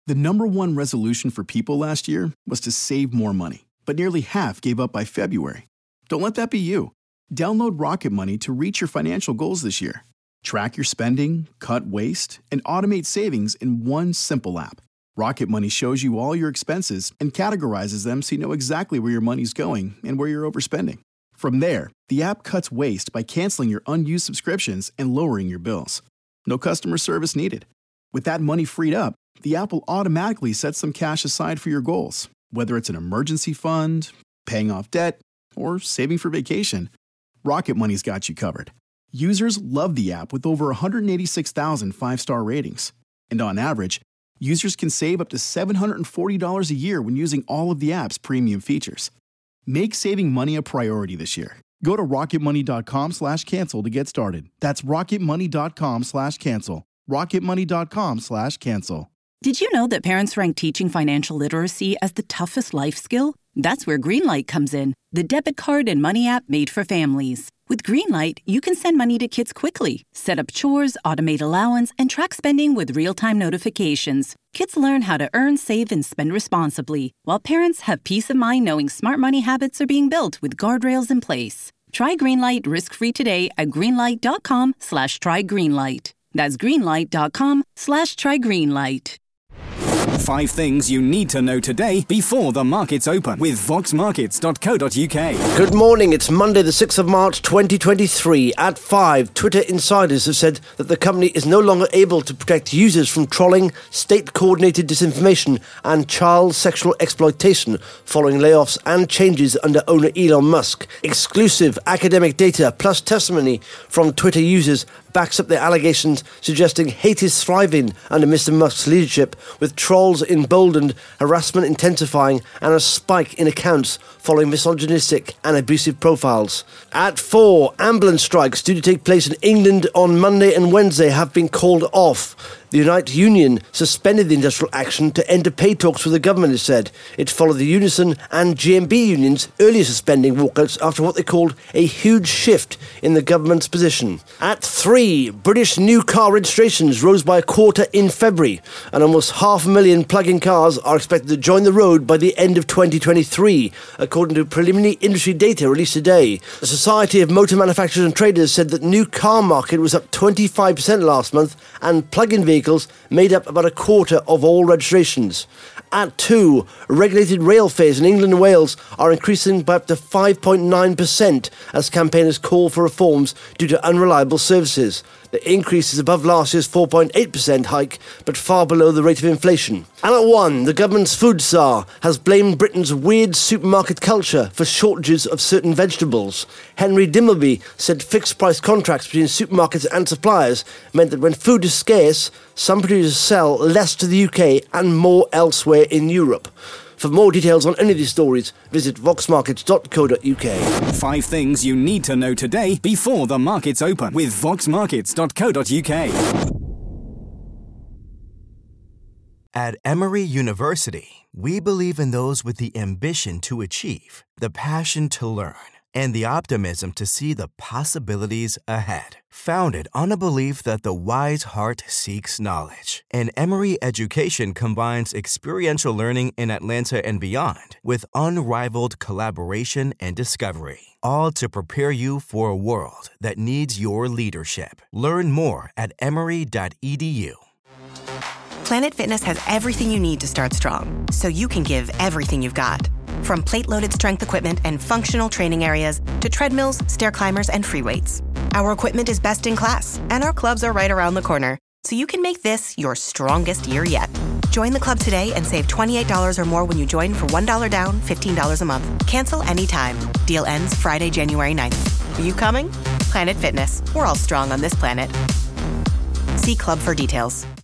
The number one resolution for people last year was to save more money, but nearly half gave up by February. Don't let that be you. Download Rocket Money to reach your financial goals this year. Track your spending, cut waste, and automate savings in one simple app. Rocket Money shows you all your expenses and categorizes them so you know exactly where your money's going and where you're overspending. From there, the app cuts waste by canceling your unused subscriptions and lowering your bills. No customer service needed. With that money freed up, the app will automatically set some cash aside for your goals, whether it's an emergency fund, paying off debt, or saving for vacation. Rocket Money's got you covered. Users love the app with over 186,000 five-star ratings. And on average, users can save up to $740 a year when using all of the app's premium features. Make saving money a priority this year. Go to rocketmoney.com/cancel to get started. That's rocketmoney.com/cancel. rocketmoney.com/cancel. Did you know that parents rank teaching financial literacy as the toughest life skill? That's where Greenlight comes in, the debit card and money app made for families. With Greenlight, you can send money to kids quickly, set up chores, automate allowance, and track spending with real-time notifications. Kids learn how to earn, save, and spend responsibly, while parents have peace of mind knowing smart money habits are being built with guardrails in place. Try Greenlight risk-free today at greenlight.com/trygreenlight. That's greenlight.com/trygreenlight. 5 things you need to know today before the markets open with voxmarkets.co.uk. Good morning. It's Monday, the 6th of March, 2023. At 5, Twitter insiders have said that the company is no longer able to protect users from trolling, state-coordinated disinformation and child sexual exploitation following layoffs and changes under owner Elon Musk. Exclusive academic data plus testimony from Twitter users backs up their allegations suggesting hate is thriving under Mr. Musk's leadership, with trolls emboldened, harassment intensifying, and a spike in accounts following misogynistic and abusive profiles. At 4, ambulance strikes due to take place in England on Monday and Wednesday have been called off. The Unite Union suspended the industrial action to enter pay talks with the government, it said. It followed the Unison and GMB unions earlier suspending walkouts after what they called a huge shift in the government's position. At 3, British new car registrations rose by a quarter in February, and almost 500,000 plug-in cars are expected to join the road by the end of 2023, according to preliminary industry data released today. The Society of Motor Manufacturers and Traders said that the new car market was up 25% last month, and plug-in vehicles made up about a quarter of all registrations. At 2, regulated rail fares in England and Wales are increasing by up to 5.9% as campaigners call for reforms due to unreliable services. The increase is above last year's 4.8% hike, but far below the rate of inflation. And at 1, the government's food czar has blamed Britain's weird supermarket culture for shortages of certain vegetables. Henry Dimbleby said fixed-price contracts between supermarkets and suppliers meant that when food is scarce, some producers sell less to the UK and more elsewhere in Europe. For more details on any of these stories, visit voxmarkets.co.uk. 5 things you need to know today before the markets open with voxmarkets.co.uk. At Emory University, we believe in those with the ambition to achieve, the passion to learn, and the optimism to see the possibilities ahead. Founded on a belief that the wise heart seeks knowledge, and Emory Education combines experiential learning in Atlanta and beyond with unrivaled collaboration and discovery, all to prepare you for a world that needs your leadership. Learn more at emory.edu. Planet Fitness has everything you need to start strong, so you can give everything you've got. From plate-loaded strength equipment and functional training areas to treadmills, stair climbers, and free weights. Our equipment is best in class, and our clubs are right around the corner, so you can make this your strongest year yet. Join the club today and save $28 or more when you join for $1 down, $15 a month. Cancel anytime. Deal ends Friday, January 9th. Are you coming? Planet Fitness. We're all strong on this planet. See club for details.